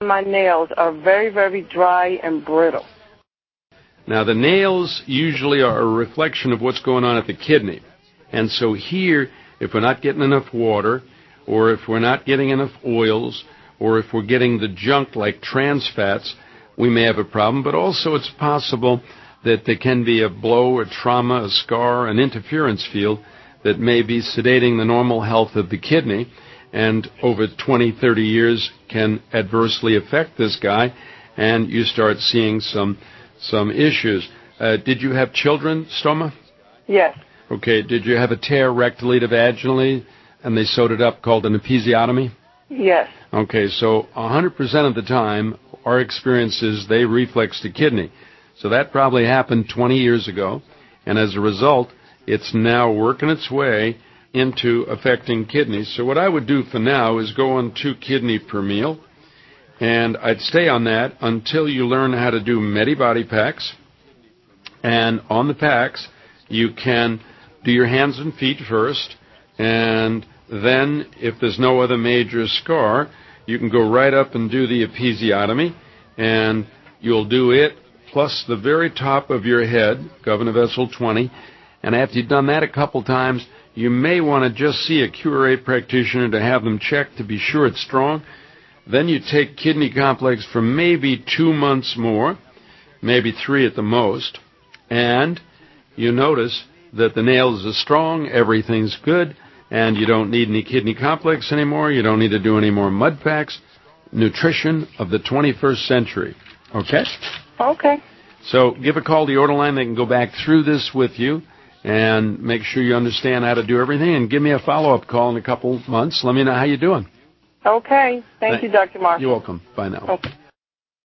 My nails are very, very dry and brittle. Now, the nails usually are a reflection of what's going on at the kidney. And so here, if we're not getting enough water, or if we're not getting enough oils, or if we're getting the junk like trans fats, we may have a problem. But also it's possible that there can be a blow, a trauma, a scar, an interference field that may be sedating the normal health of the kidney, and over 20, 30 years can adversely affect this guy, and you start seeing some issues. Did you have children, Stoma? Yes. Okay. Did you have a tear rectally to vaginally, and they sewed it up, called an episiotomy? Yes. Okay, so 100% of the time, our experience is they reflex the kidney. So that probably happened 20 years ago, and as a result, it's now working its way into affecting kidneys. So what I would do for now is go on 2 kidney per meal, and I'd stay on that until you learn how to do Medibody packs. And on the packs, you can do your hands and feet first, and then if there's no other major scar, you can go right up and do the episiotomy, and you'll do it plus the very top of your head, Governor Vessel 20, and after you've done that a couple times, you may want to just see a QRA practitioner to have them checked to be sure it's strong. Then you take kidney complex for maybe 2 months more, maybe 3 at the most, and you notice that the nails are strong, everything's good, and you don't need any kidney complex anymore. You don't need to do any more mud packs. Nutrition of the 21st century. Okay? Okay. So give a call to the order line. They can go back through this with you and make sure you understand how to do everything, and give me a follow-up call in a couple months. Let me know how you're doing. Okay. Thank you, Dr. Marshall. You're welcome. Bye now. Okay.